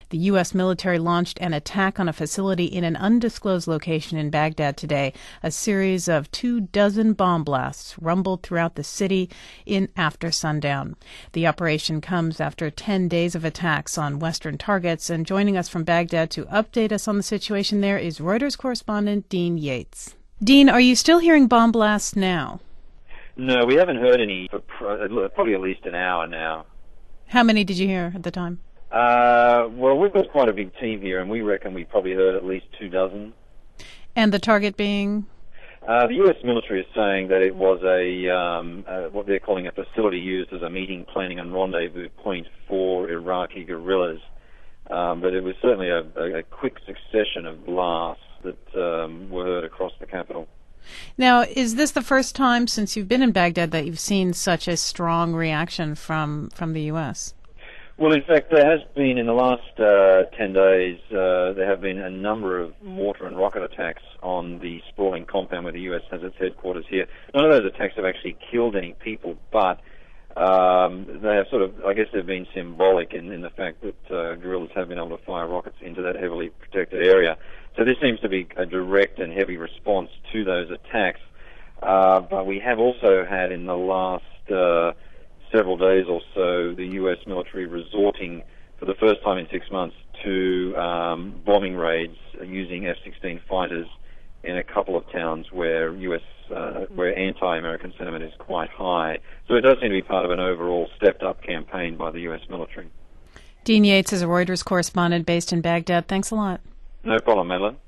The U.S. military launched an attack on a facility in an undisclosed location in Baghdad today. A series of 24 bomb blasts rumbled throughout the city after sundown. The operation comes after 10 days of attacks on Western targets, and joining us from Baghdad to update us on the situation there is Reuters correspondent Dean Yates. Dean, are you still hearing bomb blasts now? No, we haven't heard any for probably at least an hour now. How many did you hear at the time? Well, we've got quite a big team here, and we reckon we probably heard at least 24. And the target being? The U.S. military is saying that it was what they're calling a facility used as a meeting, planning, and rendezvous point for Iraqi guerrillas. But it was certainly a quick succession of blasts that were heard across the capital. Now, is this the first time since you've been in Baghdad that you've seen such a strong reaction from the U.S.? Well, in fact, there has been, in the last 10 days, there have been a number of mortar and rocket attacks on the sprawling compound where the U.S. has its headquarters here. None of those attacks have actually killed any people, but they have I guess they've been symbolic in the fact that guerrillas have been able to fire rockets into that heavily protected area. So this seems to be a direct and heavy response to those attacks. But we have also had in the last several days or so the U.S. military resorting for the first time in 6 months to bombing raids using F-16 fighters in a couple of towns where where anti-American sentiment is quite high. So it does seem to be part of an overall stepped-up campaign by the U.S. military. Dean Yates is a Reuters correspondent based in Baghdad. Thanks a lot. No problem, Madeline.